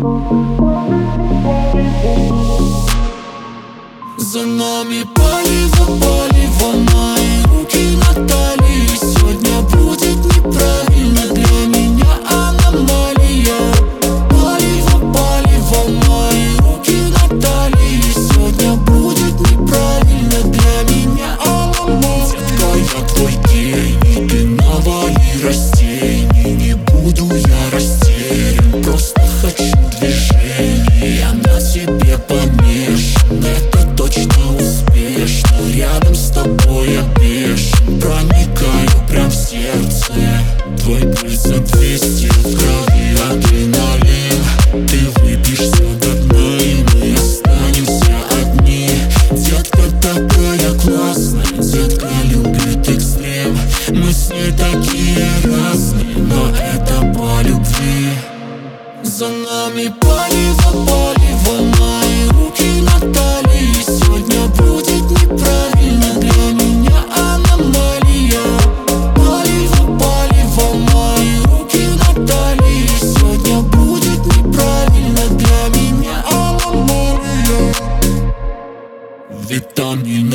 За нами палево, палево, мои руки на талии. Сегодня будет неправильно, для меня аномалия. Палево, палево, мои руки на талии. Сегодня будет неправильно, для меня аномалия. Детка, я твой гений, ты навали растений. Не буду я растерян, просто хочу движений. Я на тебе помешан, это точно успешно. Рядом с тобой я бешен, проникаю прям в сердце. Твой пульс за 200, в крови адреналин. Ты выпьешь все до дна, и мы останемся одни. Детка такая классная, детка любит экстрем. Мы с ней такие разные, но это по любви. За нами палево, палево, мои руки на талии. Сегодня будет неправильно, для меня аномалия. Палево, палево, мои руки на талии. Сегодня будет неправильно, для меня аномалия. Витамин